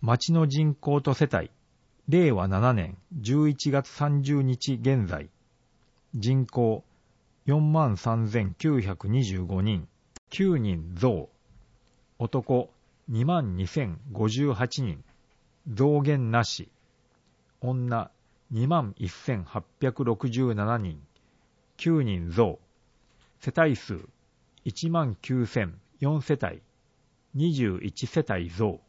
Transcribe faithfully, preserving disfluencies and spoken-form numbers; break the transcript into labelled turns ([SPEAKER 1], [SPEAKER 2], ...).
[SPEAKER 1] 町の人口と世帯、れいわななねんじゅういちがつさんじゅうにち現在、人口 よんまんさんぜんきゅうひゃくにじゅうごにん、きゅうにん増、男 にまんにせんごじゅうはちにん、増減なし、女 にまんせんはっぴゃくろくじゅうななにん、きゅうにん増、世帯数 いちまんきゅうせんよん 世帯、にじゅういち世帯増。